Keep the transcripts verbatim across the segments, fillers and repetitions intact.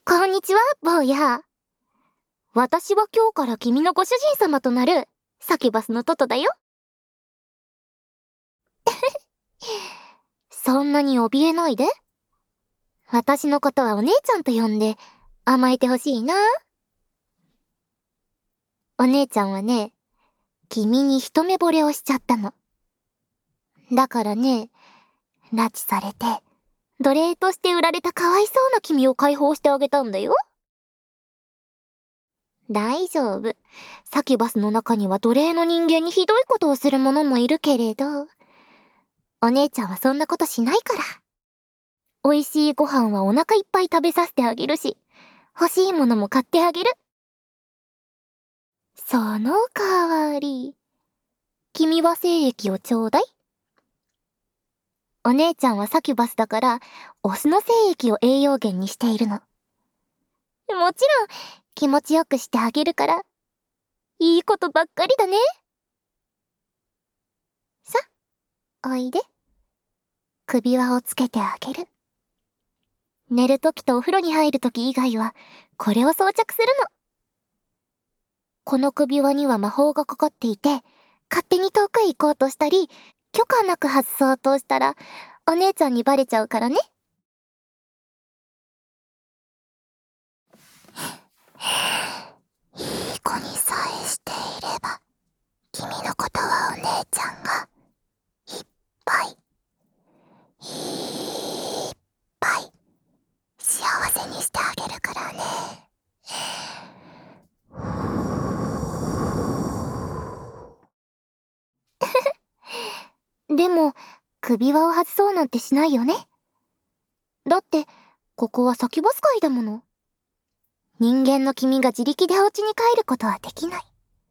こんにちは、坊や。私は今日から君のご主人様となる、サキュバスのトトだよ。そんなに怯えないで。私のことはお姉ちゃんと呼んで、甘えてほしいな。お姉ちゃんはね、君に一目惚れをしちゃったの。だからね、拉致されて、奴隷として売られたかわいそうな君を解放してあげたんだよ。大丈夫。サキュバスの中には奴隷の人間にひどいことをする者もいるけれど、お姉ちゃんはそんなことしないから。美味しいご飯はお腹いっぱい食べさせてあげるし、欲しいものも買ってあげる。その代わり、君は精液をちょうだい。お姉ちゃんはサキュバスだから、オスの精液を栄養源にしているの。もちろん、気持ちよくしてあげるから、いいことばっかりだね。さ、おいで。首輪をつけてあげる。寝るときとお風呂に入るとき以外は、これを装着するの。この首輪には魔法がかかっていて、勝手に遠くへ行こうとしたり、許可なく外そうとしたら、お姉ちゃんにバレちゃうからね。いい子にさえしていれば、君のことはお姉ちゃんが、いっぱい、いっぱい、幸せにしてあげるからね。でも、首輪を外そうなんてしないよね。だって、ここはサキュバス界だもの。人間の君が自力でお家に帰ることはできない。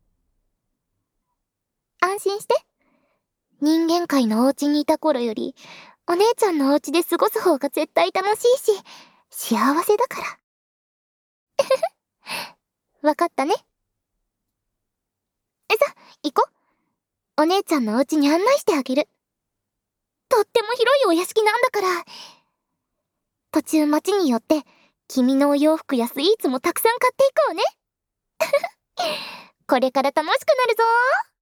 安心して。人間界のお家にいた頃より、お姉ちゃんのお家で過ごす方が絶対楽しいし、幸せだから。わかったね。え、さ、行こう。お姉ちゃんのお家に案内してあげる。とっても広いお屋敷なんだから。途中街に寄って、君のお洋服やスイーツもたくさん買っていこうね。これから楽しくなるぞー。